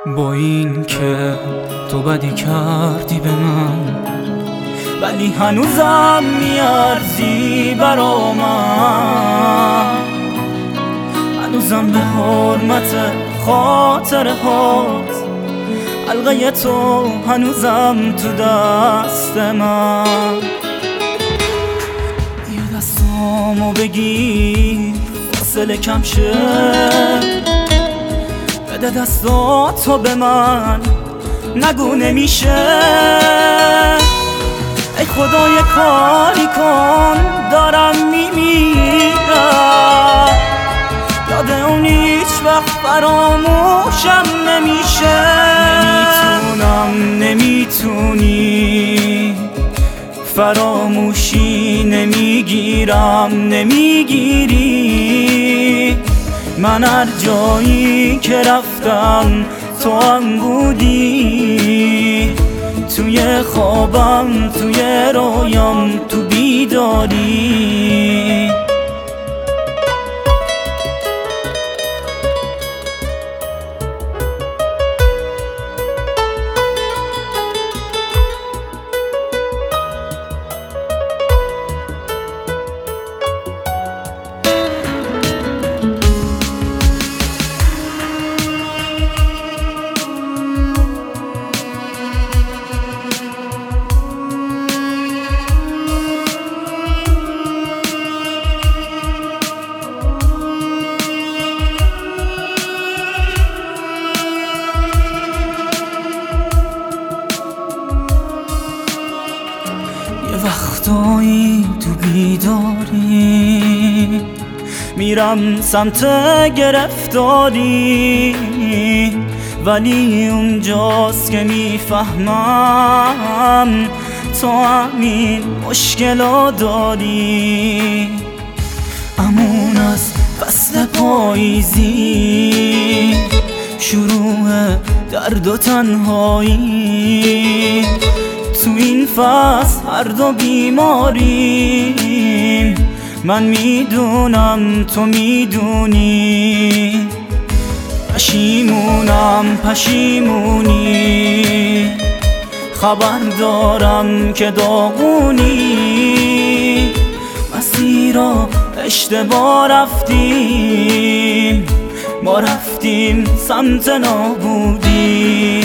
با این که تو بدی کردی به من، ولی هنوزم میارزی برا من. هنوزم به حرمت خاطر هات حلقه تو هنوزم تو دست من. یه دستامو بگیر فاصله کم شه، بده دستاتو به من نگو نمیشه. ای خدا یه کاری کن دارم میمیرم، یاد اون هیچ وقت فراموشم نمیشه. نمیتونی فراموشی نمیگیری. من هر جایی که رفتم تو هم بودی، توی خوابم توی رویام تو بیداری. وقتایی تو بیداری میرم سمت گرفتاری، ولی اونجاست که میفهمم تو همین مشکلا داری. امون از فصل پاییزی، شروع درد و تنهایی، تو این فصل هر دو بیماریم. من میدونم تو میدونی، پشیمونی، خبر دارم که داغونی. مسیرا اشتباه رفتیم، ما رفتیم سمت نابودی.